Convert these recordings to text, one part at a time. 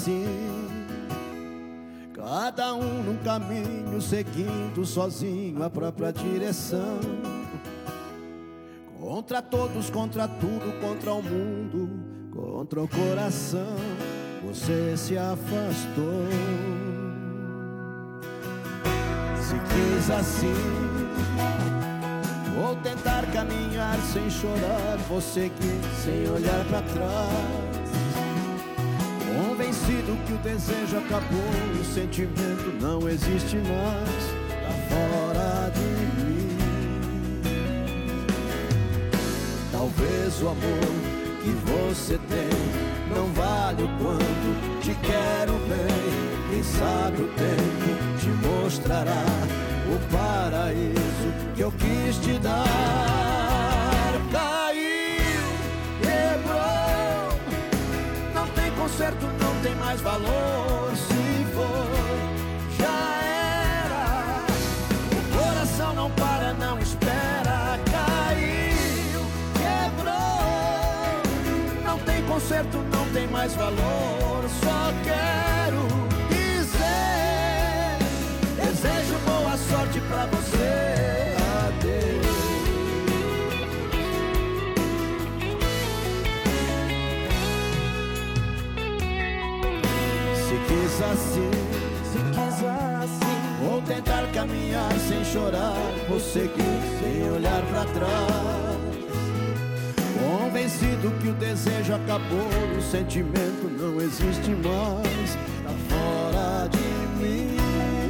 assim, cada um num caminho, seguindo sozinho a própria direção. Contra todos, contra tudo, contra o mundo, contra o coração, você se afastou. Se quis assim, vou tentar caminhar sem chorar, vou seguir sem olhar pra trás, convencido que o desejo acabou e o sentimento não existe mais, tá fora de mim. Talvez o amor que você tem não vale o quanto te quero bem. Quem sabe o tempo te mostrará o paraíso que eu quis te dar. Caiu, quebrou, não tem conserto, não tem mais valor. Se for, já era. O coração não para, não espera. Caiu, quebrou, não tem conserto, não tem mais valor. Só quero dizer, desejo boa sorte pra você. Adeus. Se quis assim, vou tentar caminhar sem chorar, vou seguir sem olhar pra trás, convencido que o desejo acabou, o sentimento não existe mais, tá fora de mim.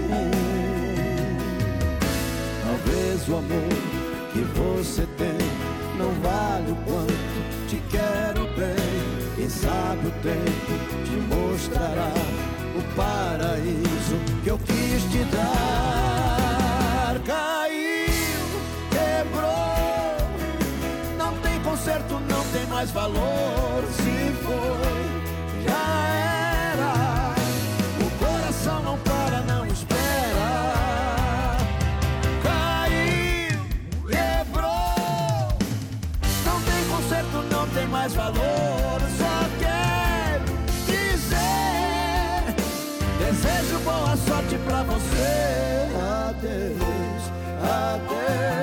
Talvez o amor que você tem não vale o quanto te quero bem. Quem sabe o tempo te mostrará o paraíso que eu quis te dar. Caiu, quebrou, não tem conserto, não tem mais valor. Se foi, já era. O coração não para, não espera. Caiu, quebrou, não tem conserto, não tem mais valor. Só quero dizer, desejo boa sorte pra você. Adeus, adeus.